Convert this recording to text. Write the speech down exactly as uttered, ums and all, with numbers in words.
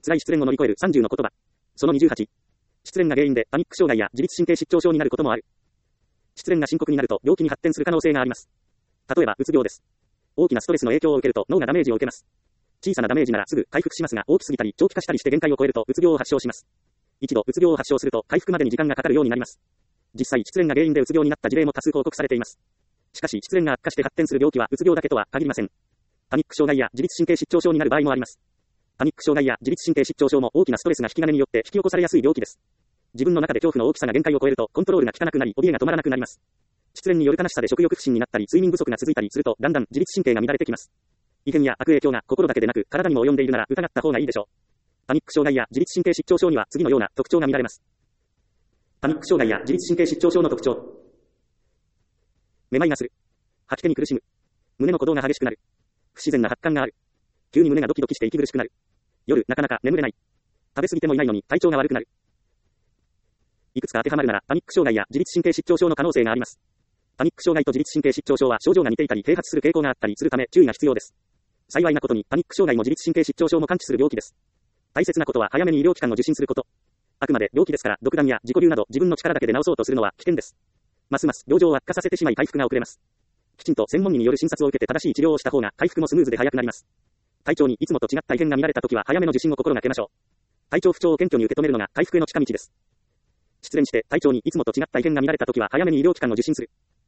辛い失恋を乗り越えるさんじゅうの言葉。そのにじゅうはち。失恋が原因でパニック障害や自律神経失調症になることもある。失恋が深刻になると病気に発展する可能性があります。例えば、うつ病です。大きなストレスの影響を受けると脳がダメージを受けます。小さなダメージならすぐ回復しますが、大きすぎたり長期化したりして限界を超えるとうつ病を発症します。一度うつ病を発症すると回復までに時間がかかるようになります。実際、失恋が原因でうつ病になった事例も多数報告されています。しかし、失恋が悪化して発展する病気はうつ病だけとは限りません。パニック障害や自律神経失調症になる場合もあります。パニック障害や自律神経失調症も大きなストレスが引き金によって引き起こされやすい病気です。自分の中で恐怖の大きさが限界を超えるとコントロールが効かなくなり、怯えが止まらなくなります。失恋による悲しさで食欲不振になったり、睡眠不足が続いたりすると、だんだん自律神経が乱れてきます。異変や悪影響が心だけでなく体にも及んでいるなら疑った方がいいでしょう。パニック障害や自律神経失調症には次のような特徴が見られます。パニック障害や自律神経失調症の特徴。めまいがする。吐き気に苦しむ。胸の鼓動が激しくなる。不自然な発汗がある。急に胸がドキドキして息苦しくなる。夜、なかなか眠れない。食べ過ぎてもいないのに体調が悪くなる。いくつか当てはまるなら、パニック障害や自律神経失調症の可能性があります。パニック障害と自律神経失調症は症状が似ていたり併発する傾向があったりするため注意が必要です。幸いなことに、パニック障害も自律神経失調症も完治する病気です。大切なことは早めに医療機関を受診すること。あくまで病気ですから、独断や自己流など自分の力だけで治そうとするのは危険です。ますます病状を悪化させてしまい回復が遅れます。きちんと専門医による診察を受けて正しい治療をした方が回復もスムーズで早くなります。体調にいつもと違った異変が見られたときは早めの受診を心がけましょう。体調不調を謙虚に受け止めるのが回復への近道です。失恋して体調にいつもと違った異変が見られたときは早めに医療機関を受診する。